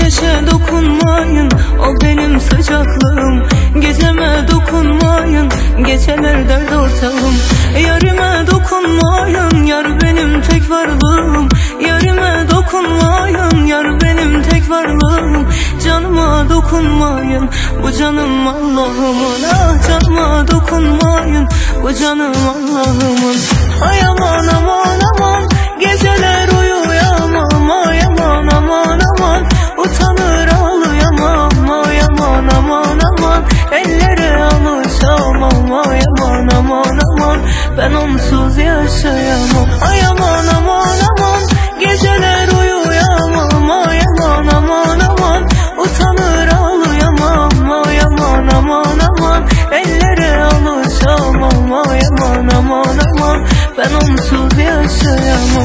Güneşe dokunmayın, o benim sıcaklığım. Geceme dokunmayın, geceler dert ortağım. Yarime dokunmayın, yar benim tek varlığım. Yarime dokunmayın, yar benim tek varlığım. Canıma dokunmayın, bu canım Allah'ımın. Ah canıma dokunmayın, bu canım Allah'ımın. Ay aman aman aman, geceler uyuyamam. Ay aman aman aman, utanır ağlayamam. Ay aman aman aman, ellere alışamam. Ay aman aman aman, ben onsuz yaşayamam. Ay aman aman aman, geceler uyuyamam. Ay aman aman aman, utanır ağlayamam. Ay aman aman aman, ellere alışamam. Ay aman aman aman, ben onsuz yaşayamam.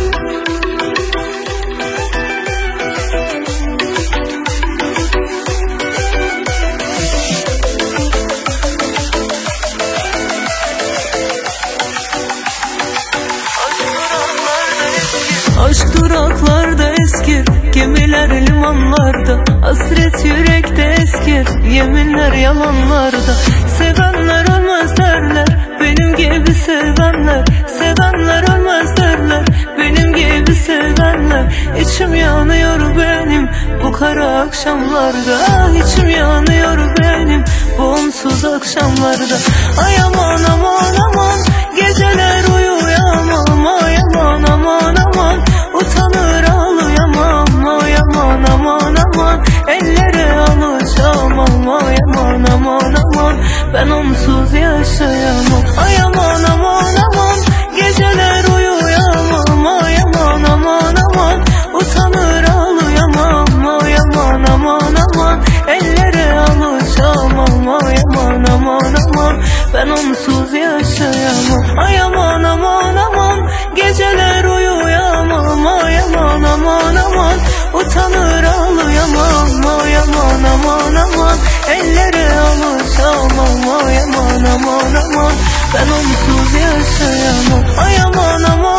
Aşk duraklarda eskir, gemiler limanlarda. Hasret yürekte eskir, yeminler yalanlarda. Sevenler ölmez derler, benim gibi sevenler. Sevenler ölmez derler, benim gibi sevenler. İçim yanıyor benim bu kara akşamlarda. İçim yanıyor benim bu onsuz akşamlarda. Ay aman aman aman, geceler uyuyamam. Ay aman aman aman, utanır ağlayamam. Ay aman aman aman, ellere alışamam. Ay aman aman aman, ben onsuz yaşayamam. Ay aman aman aman, geceler uyuyamam. Ay aman aman aman, utanır ağlayamam. Ay aman aman aman, ellere alışamam. Ay aman aman aman, ben onsuz yaşayamam. Ay aman aman aman, geceler uyuyamam. Ay aman aman aman, utanır ağlayamam. Ay aman aman aman, ellere alışamam. Ay aman aman aman, ben onsuz yaşayamam. Ay aman aman.